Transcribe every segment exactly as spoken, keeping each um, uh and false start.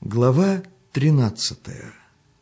Глава тринадцатая.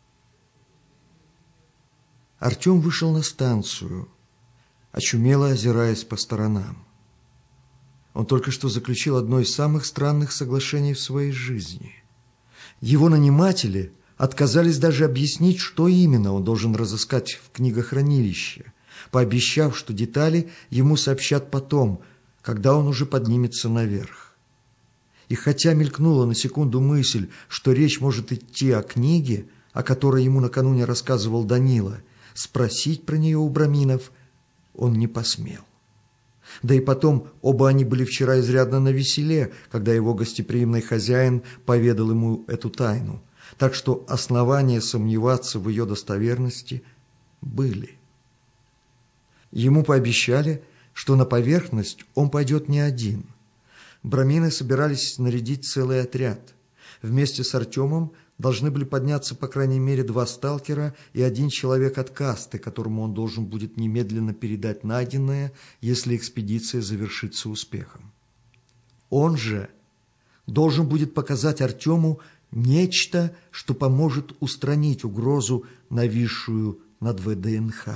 Артем вышел на станцию, очумело озираясь по сторонам. Он только что заключил одно из самых странных соглашений в своей жизни. Его наниматели отказались даже объяснить, что именно он должен разыскать в книгохранилище, пообещав, что детали ему сообщат потом, когда он уже поднимется наверх. И хотя мелькнула на секунду мысль, что речь может идти о книге, о которой ему накануне рассказывал Данила, спросить про нее у Браминов он не посмел. Да и потом, оба они были вчера изрядно навеселе, когда его гостеприимный хозяин поведал ему эту тайну, так что основания сомневаться в ее достоверности были. Ему пообещали, что на поверхность он пойдет не один. Брамины собирались снарядить целый отряд. Вместе с Артемом должны были подняться по крайней мере два сталкера и один человек от касты, которому он должен будет немедленно передать найденное, если экспедиция завершится успехом. Он же должен будет показать Артему нечто, что поможет устранить угрозу, нависшую над ВДНХ.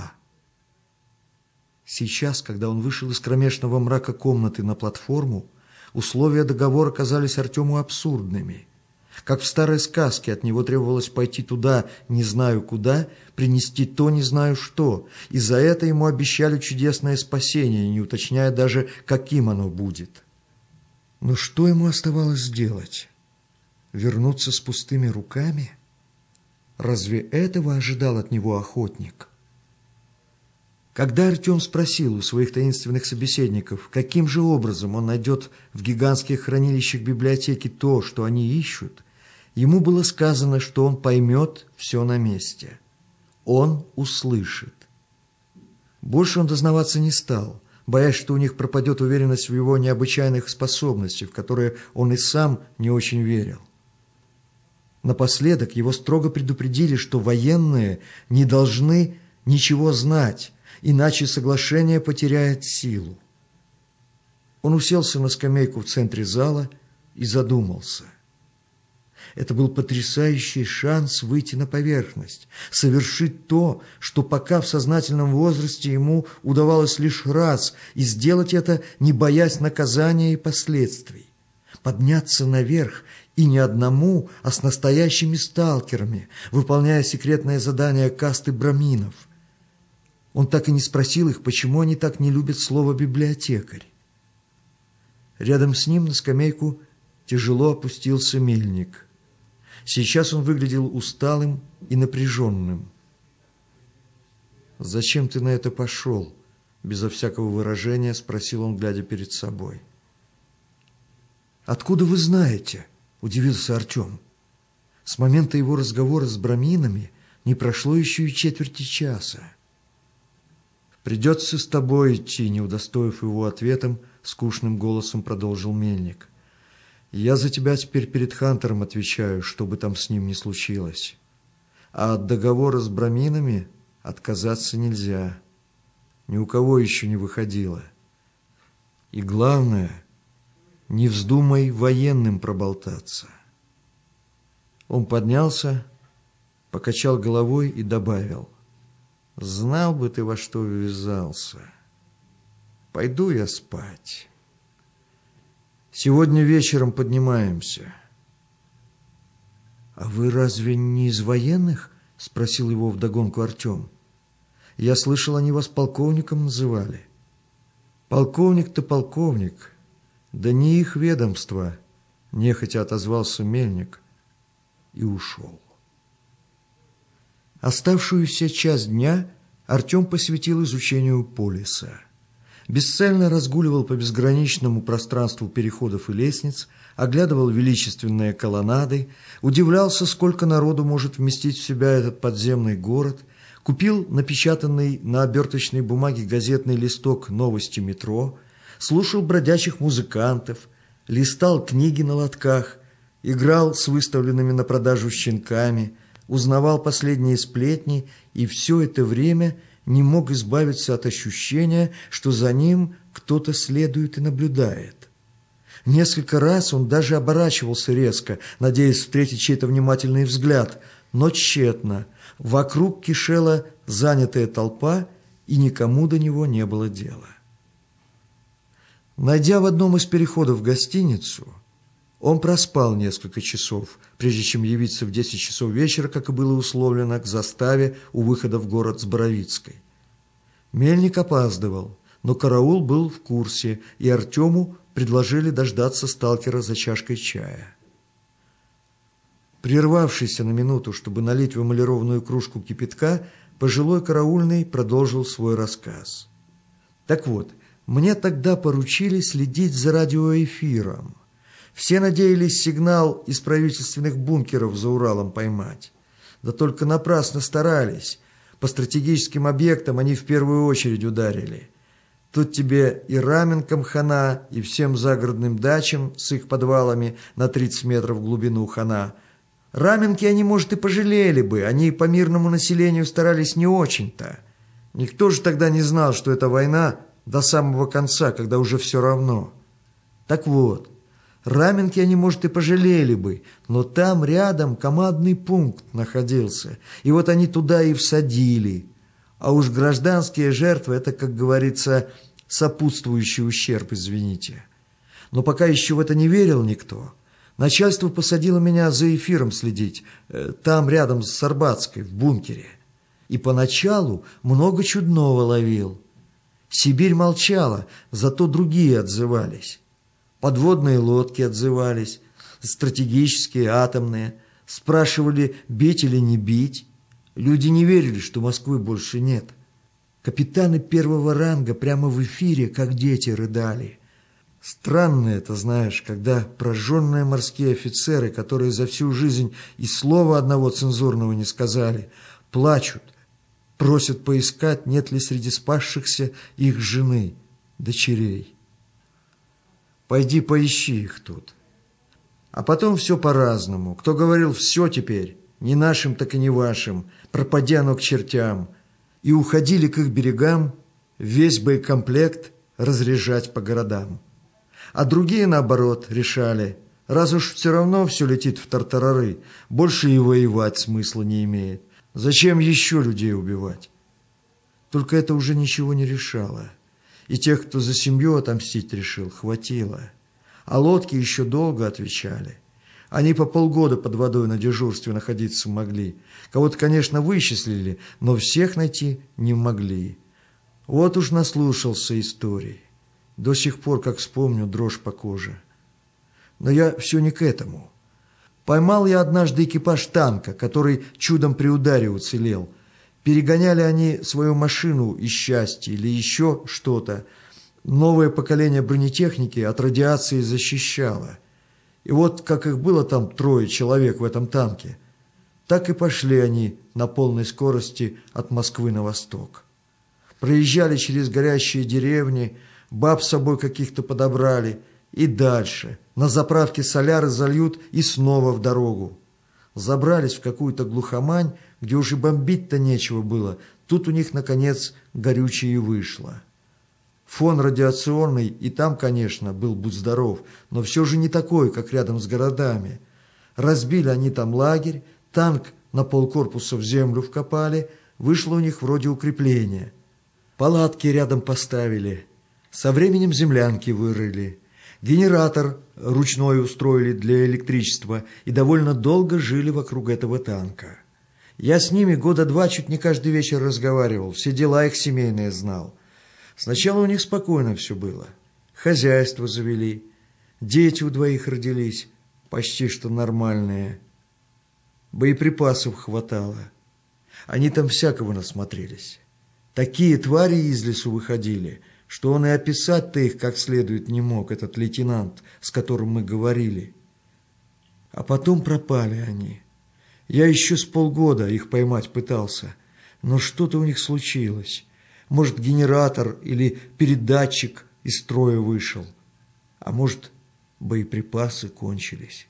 Сейчас, когда он вышел из кромешного мрака комнаты на платформу, условия договора казались Артему абсурдными. Как в старой сказке, от него требовалось пойти туда, не знаю куда, принести то, не знаю что, и за это ему обещали чудесное спасение, не уточняя даже, каким оно будет. Но что ему оставалось сделать? Вернуться с пустыми руками? Разве этого ожидал от него охотник? Когда Артем спросил у своих таинственных собеседников, каким же образом он найдет в гигантских хранилищах библиотеки то, что они ищут, ему было сказано, что он поймет все на месте. Он услышит. Больше он дознаваться не стал, боясь, что у них пропадет уверенность в его необычайных способностях, в которые он и сам не очень верил. Напоследок его строго предупредили, что военные не должны ничего знать, иначе соглашение потеряет силу. Он уселся на скамейку в центре зала и задумался. Это был потрясающий шанс выйти на поверхность, совершить то, что пока в сознательном возрасте ему удавалось лишь раз, и сделать это, не боясь наказания и последствий. Подняться наверх, и не одному, а с настоящими сталкерами, выполняя секретное задание касты браминов. Он так и не спросил их, почему они так не любят слово «библиотекарь». Рядом с ним на скамейку тяжело опустился мельник. Сейчас он выглядел усталым и напряженным. «Зачем ты на это пошел?» – безо всякого выражения спросил он, глядя перед собой. «Откуда вы знаете?» – удивился Артем. С момента его разговора с браминами не прошло еще и четверти часа. «Придется с тобой идти», — не удостоив его ответом, скучным голосом продолжил мельник. «Я за тебя теперь перед Хантером отвечаю, что бы там с ним ни случилось. А от договора с браминами отказаться нельзя. Ни у кого еще не выходило. И главное, не вздумай военным проболтаться». Он поднялся, покачал головой и добавил: «Знал бы ты, во что ввязался. Пойду я спать. Сегодня вечером поднимаемся». «А вы разве не из военных?» – спросил его вдогонку Артем. «Я слышал, они вас полковником называли». «Полковник-то полковник, да не их ведомство», – нехотя отозвался мельник и ушел. Оставшуюся часть дня Артем посвятил изучению полиса. Бесцельно разгуливал по безграничному пространству переходов и лестниц, оглядывал величественные колоннады, удивлялся, сколько народу может вместить в себя этот подземный город, купил напечатанный на оберточной бумаге газетный листок «Новости метро», слушал бродячих музыкантов, листал книги на лотках, играл с выставленными на продажу щенками, узнавал последние сплетни и все это время не мог избавиться от ощущения, что за ним кто-то следует и наблюдает. Несколько раз он даже оборачивался резко, надеясь встретить чей-то внимательный взгляд, но тщетно. Вокруг кишела занятая толпа, и никому до него не было дела. Найдя в одном из переходов гостиницу, он проспал несколько часов, прежде чем явиться в десять часов вечера, как и было условлено, к заставе у выхода в город с Боровицкой. Мельник опаздывал, но караул был в курсе, и Артему предложили дождаться сталкера за чашкой чая. Прервавшийся на минуту, чтобы налить в эмалированную кружку кипятка, пожилой караульный продолжил свой рассказ. Так вот, мне тогда поручили следить за радиоэфиром. Все надеялись сигнал из правительственных бункеров за Уралом поймать. Да только напрасно старались. По стратегическим объектам они в первую очередь ударили. Тут тебе и Раменкам хана, и всем загородным дачам с их подвалами на тридцать метров в глубину хана. Раменки они, может, и пожалели бы, они по мирному населению старались не очень-то. Никто же тогда не знал, что это война до самого конца, когда уже все равно. Так вот, Раменки они, может, и пожалели бы, но там рядом командный пункт находился, и вот они туда и всадили. А уж гражданские жертвы – это, как говорится, сопутствующий ущерб, извините. Но пока еще в это не верил никто. Начальство посадило меня за эфиром следить, там рядом с Арбатской, в бункере. И поначалу много чудного ловил. Сибирь молчала, зато другие отзывались. Подводные лодки отзывались, стратегические, атомные. Спрашивали, бить или не бить. Люди не верили, что Москвы больше нет. Капитаны первого ранга прямо в эфире, как дети, рыдали. Странно это, знаешь, когда прожженные морские офицеры, которые за всю жизнь и слова одного цензурного не сказали, плачут, просят поискать, нет ли среди спасшихся их жены, дочерей. Пойди поищи их тут. А потом все по-разному. Кто говорил «все теперь», не нашим, так и не вашим, пропадя оно к чертям, и уходили к их берегам весь боекомплект разряжать по городам. А другие, наоборот, решали, раз уж все равно все летит в тартарары, больше и воевать смысла не имеет. Зачем еще людей убивать? Только это уже ничего не решало. И тех, кто за семью отомстить решил, хватило. А лодки еще долго отвечали. Они по полгода под водой на дежурстве находиться могли. Кого-то, конечно, вычислили, но всех найти не могли. Вот уж наслушался историй. До сих пор, как вспомню, дрожь по коже. Но я все не к этому. Поймал я однажды экипаж танка, который чудом при ударе уцелел. Перегоняли они свою машину из счастья или еще что-то. Новое поколение бронетехники от радиации защищало. И вот как их было там трое человек в этом танке, так и пошли они на полной скорости от Москвы на восток. Проезжали через горящие деревни, баб с собой каких-то подобрали, и дальше. На заправке соляры зальют и снова в дорогу. Забрались в какую-то глухомань, где уже бомбить-то нечего было. Тут у них, наконец, горючее и вышло. Фон радиационный и там, конечно, был будь здоров, но все же не такой, как рядом с городами. Разбили они там лагерь, танк на полкорпуса в землю вкопали, вышло у них вроде укрепления. Палатки рядом поставили, со временем землянки вырыли. Генератор ручной устроили для электричества и довольно долго жили вокруг этого танка. Я с ними года два чуть не каждый вечер разговаривал, все дела их семейные знал. Сначала у них спокойно все было. Хозяйство завели, дети у двоих родились, почти что нормальные. Боеприпасов хватало. Они там всякого насмотрелись. Такие твари из лесу выходили, что он и описать-то их как следует не мог, этот лейтенант, с которым мы говорили. А потом пропали они. Я еще с полгода их поймать пытался, но что-то у них случилось. Может, генератор или передатчик из строя вышел, а может, боеприпасы кончились.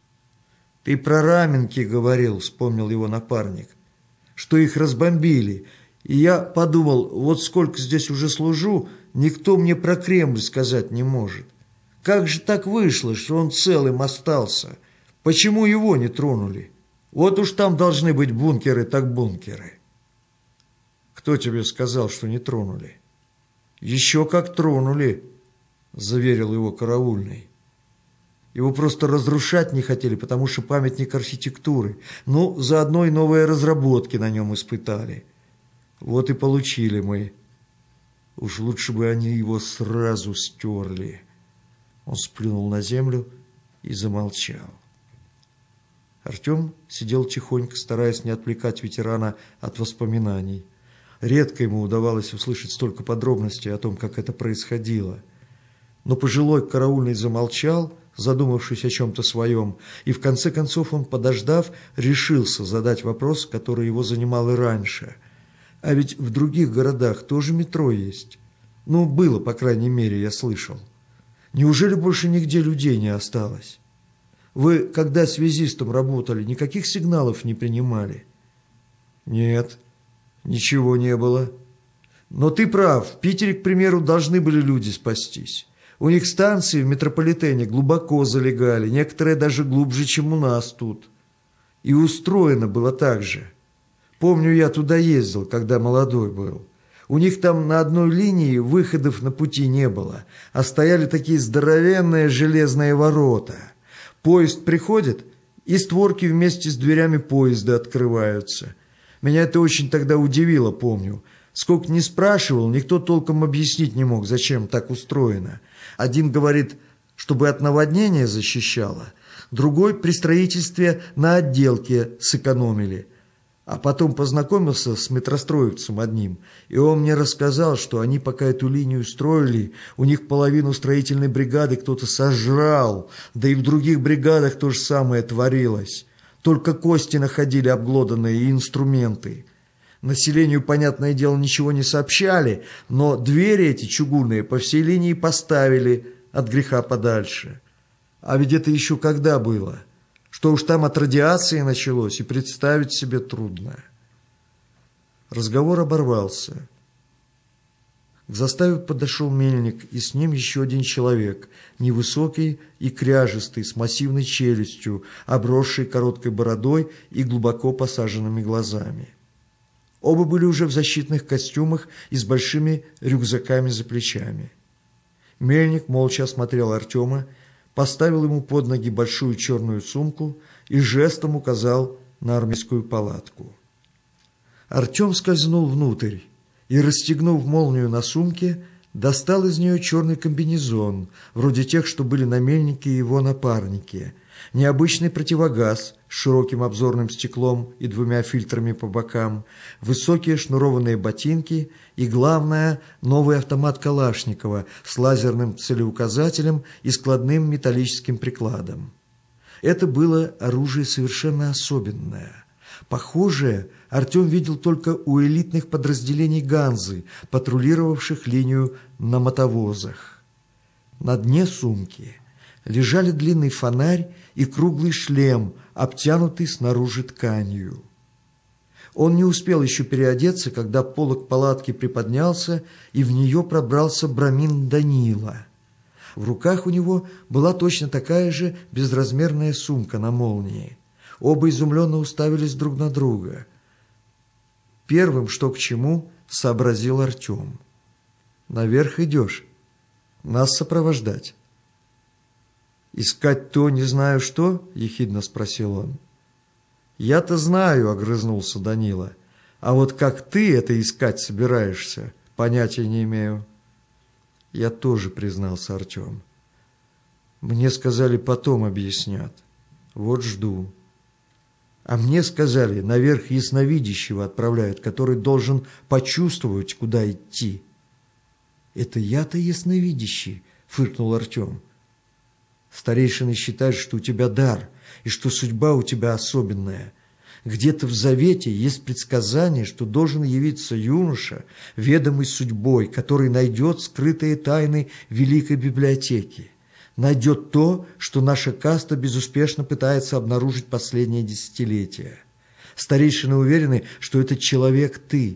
«Ты про Раменки говорил», — вспомнил его напарник, «что их разбомбили, и я подумал, вот сколько здесь уже служу, никто мне про Кремль сказать не может. Как же так вышло, что он целым остался? Почему его не тронули? Вот уж там должны быть бункеры, так бункеры. Кто тебе сказал, что не тронули? Еще как тронули, заверил его караульный. Его просто разрушать не хотели, потому что памятник архитектуры. Ну, заодно и новые разработки на нем испытали. Вот и получили мы. Уж лучше бы они его сразу стерли. Он сплюнул на землю и замолчал. Артем сидел тихонько, стараясь не отвлекать ветерана от воспоминаний. Редко ему удавалось услышать столько подробностей о том, как это происходило. Но пожилой караульный замолчал, задумавшись о чем-то своем, и в конце концов он, подождав, решился задать вопрос, который его занимал и раньше. А ведь в других городах тоже метро есть. Ну, было, по крайней мере, я слышал. Неужели больше нигде людей не осталось? Вы, когда связистом работали, никаких сигналов не принимали? Нет, ничего не было. Но ты прав, в Питере, к примеру, должны были люди спастись. У них станции в метрополитене глубоко залегали, некоторые даже глубже, чем у нас тут. И устроено было так же. Помню, я туда ездил, когда молодой был. У них там на одной линии выходов на пути не было, а стояли такие здоровенные железные ворота. Поезд приходит, и створки вместе с дверями поезда открываются. Меня это очень тогда удивило, помню. Сколько ни спрашивал, никто толком объяснить не мог, зачем так устроено. Один говорит, чтобы от наводнения защищало, другой при строительстве на отделке сэкономили. А потом познакомился с метростроевцем одним, и он мне рассказал, что они, пока эту линию строили, у них половину строительной бригады кто-то сожрал, да и в других бригадах то же самое творилось. Только кости находили обглоданные и инструменты. Населению, понятное дело, ничего не сообщали, но двери эти чугунные по всей линии поставили от греха подальше. А ведь это еще когда было? Что уж там от радиации началось, и представить себе трудно. Разговор оборвался. К заставе подошел мельник, и с ним еще один человек, невысокий и кряжистый, с массивной челюстью, обросший короткой бородой и глубоко посаженными глазами. Оба были уже в защитных костюмах и с большими рюкзаками за плечами. Мельник молча осмотрел Артема, поставил ему под ноги большую черную сумку и жестом указал на армейскую палатку. Артем скользнул внутрь и, расстегнув молнию на сумке, достал из нее черный комбинезон, вроде тех, что были на мельнике и его напарнике, необычный противогаз с широким обзорным стеклом и двумя фильтрами по бокам, высокие шнурованные ботинки и, главное, новый автомат Калашникова с лазерным целеуказателем и складным металлическим прикладом. Это было оружие совершенно особенное. Похожее Артем видел только у элитных подразделений Ганзы, патрулировавших линию на мотовозах. На дне сумки лежали длинный фонарь и круглый шлем, обтянутый снаружи тканью. Он не успел еще переодеться, когда полог палатки приподнялся, и в нее пробрался Брамин Данила. В руках у него была точно такая же безразмерная сумка на молнии. Оба изумленно уставились друг на друга. Первым, что к чему, сообразил Артем. «Наверх идешь? Нас сопровождать?» «Искать то, не знаю что?» – ехидно спросил он. «Я-то знаю», – огрызнулся Данила. «А вот как ты это искать собираешься, понятия не имею». «Я тоже», – признался Артем. «Мне сказали, потом объяснят. Вот жду». «А мне сказали, наверх ясновидящего отправляют, который должен почувствовать, куда идти». «Это я-то ясновидящий», – фыркнул Артем. «Старейшины считают, что у тебя дар, и что судьба у тебя особенная. Где-то в Завете есть предсказание, что должен явиться юноша, ведомый судьбой, который найдет скрытые тайны Великой Библиотеки. Найдет то, что наша каста безуспешно пытается обнаружить последние десятилетия. Старейшины уверены, что этот человек ты».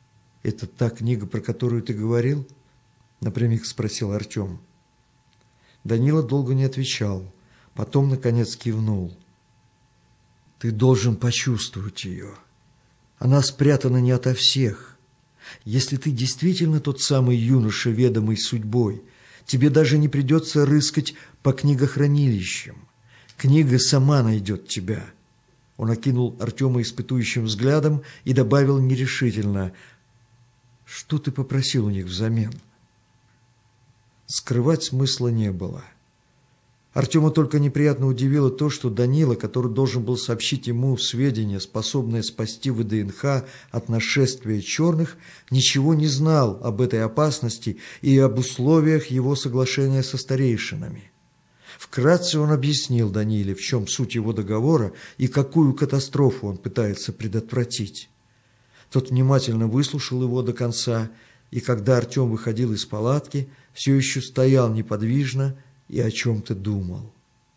«Это та книга, про которую ты говорил?» – напрямик спросил Артем. Данила долго не отвечал, потом, наконец, кивнул. «Ты должен почувствовать ее. Она спрятана не ото всех. Если ты действительно тот самый юноша, ведомый судьбой, тебе даже не придется рыскать по книгохранилищам. Книга сама найдет тебя». Он окинул Артема испытующим взглядом и добавил нерешительно: «Что ты попросил у них взамен?» Скрывать смысла не было. Артема только неприятно удивило то, что Данила, который должен был сообщить ему сведения, способные спасти ВДНХ от нашествия черных, ничего не знал об этой опасности и об условиях его соглашения со старейшинами. Вкратце он объяснил Даниле, в чем суть его договора и какую катастрофу он пытается предотвратить. Тот внимательно выслушал его до конца, и когда Артем выходил из палатки, все еще стоял неподвижно и о чем-то думал.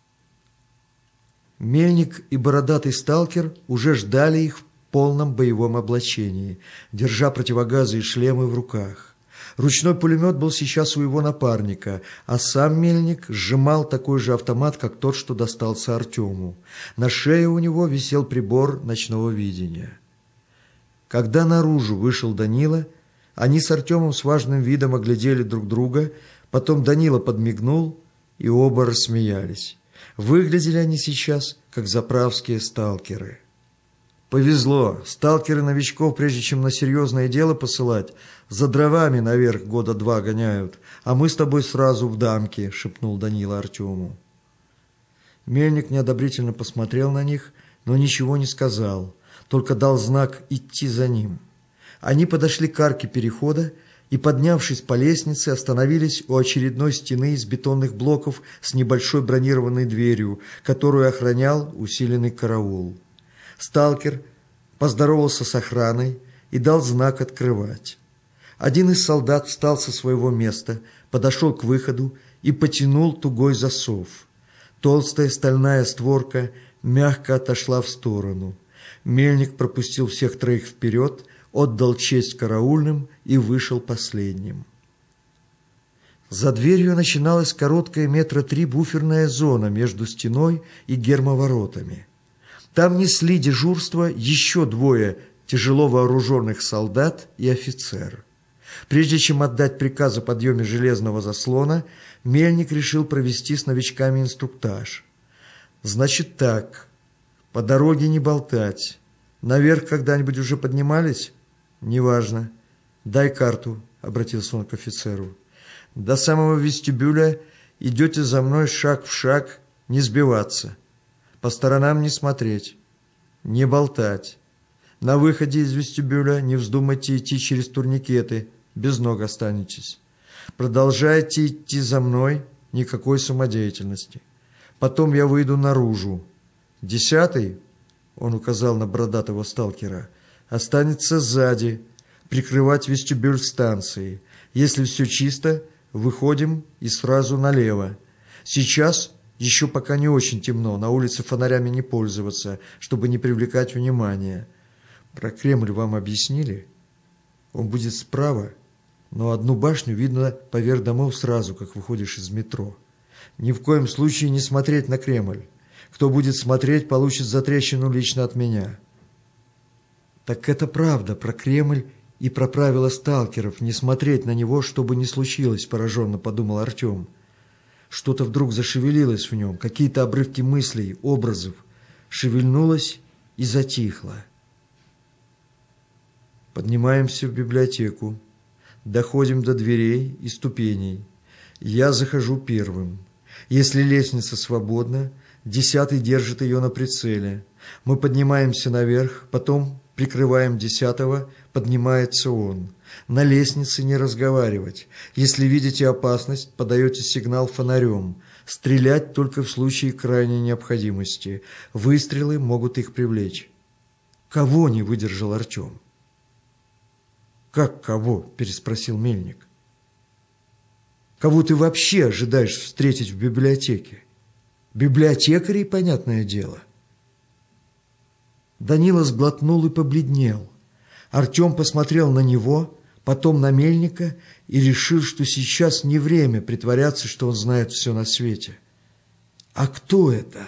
Мельник и бородатый сталкер уже ждали их в полном боевом облачении, держа противогазы и шлемы в руках. Ручной пулемет был сейчас у его напарника, а сам Мельник сжимал такой же автомат, как тот, что достался Артему. На шее у него висел прибор ночного видения. Когда наружу вышел Данила, они с Артемом с важным видом оглядели друг друга, потом Данила подмигнул, и оба рассмеялись. Выглядели они сейчас, как заправские сталкеры. «Повезло. Сталкеры новичков, прежде чем на серьезное дело посылать, за дровами наверх года два гоняют, а мы с тобой сразу в дамки», — шепнул Данила Артему. Мельник неодобрительно посмотрел на них, но ничего не сказал, только дал знак идти за ним. Они подошли к арке перехода и, поднявшись по лестнице, остановились у очередной стены из бетонных блоков с небольшой бронированной дверью, которую охранял усиленный караул. Сталкер поздоровался с охраной и дал знак открывать. Один из солдат встал со своего места, подошел к выходу и потянул тугой засов. Толстая стальная створка мягко отошла в сторону. Мельник пропустил всех троих вперед, отдал честь караульным и вышел последним. За дверью начиналась короткая метра три буферная зона между стеной и гермоворотами. Там несли дежурство еще двое тяжело вооруженных солдат и офицер. Прежде чем отдать приказ о подъеме железного заслона, Мельник решил провести с новичками инструктаж. «Значит так, по дороге не болтать. Наверх когда-нибудь уже поднимались?» «Неважно. Дай карту», — обратился он к офицеру. «До самого вестибюля идете за мной шаг в шаг, не сбиваться. По сторонам не смотреть, не болтать. На выходе из вестибюля не вздумайте идти через турникеты, без ног останетесь. Продолжайте идти за мной, никакой самодеятельности. Потом я выйду наружу. Десятый, — он указал на бородатого сталкера, — останется сзади, прикрывать вестибюль станции. Если все чисто, выходим и сразу налево. Сейчас еще пока не очень темно, на улице фонарями не пользоваться, чтобы не привлекать внимания. Про Кремль вам объяснили? Он будет справа, но одну башню видно поверх домов сразу, как выходишь из метро. Ни в коем случае не смотреть на Кремль. Кто будет смотреть, получит затрещину лично от меня». «Так это правда про Кремль и про правила сталкеров, не смотреть на него, что бы ни случилось», — пораженно подумал Артем. Что-то вдруг зашевелилось в нем, какие-то обрывки мыслей, образов. Шевельнулось и затихло. Поднимаемся в библиотеку. Доходим до дверей и ступеней. Я захожу первым. Если лестница свободна, десятый держит ее на прицеле. Мы поднимаемся наверх, потом прикрываем десятого, поднимается он. На лестнице не разговаривать. Если видите опасность, подаете сигнал фонарем. Стрелять только в случае крайней необходимости. Выстрелы могут их привлечь. «Кого?» — не выдержал Артем. «Как кого?» — переспросил Мельник. «Кого ты вообще ожидаешь встретить в библиотеке? Библиотекарей, понятное дело». Данила сглотнул и побледнел. Артем посмотрел на него, потом на Мельника и решил, что сейчас не время притворяться, что он знает все на свете. «А кто это?»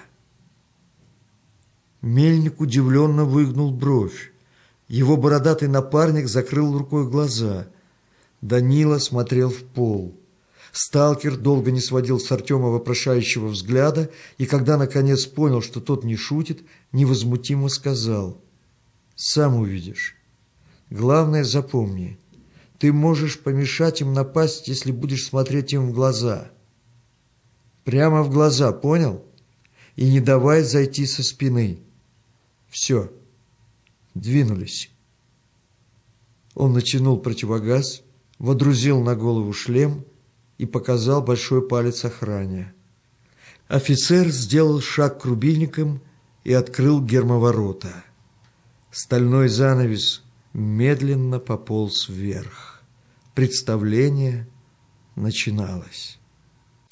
Мельник удивленно выгнул бровь. Его бородатый напарник закрыл рукой глаза. Данила смотрел в пол. Сталкер долго не сводил с Артема вопрошающего взгляда, и когда наконец понял, что тот не шутит, невозмутимо сказал: «Сам увидишь. Главное, запомни, ты можешь помешать им напасть, если будешь смотреть им в глаза. Прямо в глаза, понял? И не давай зайти со спины. Все, двинулись». Он натянул противогаз, водрузил на голову шлем и показал большой палец охране. Офицер сделал шаг к рубильникам и открыл гермоворота. Стальной занавес медленно пополз вверх. Представление начиналось.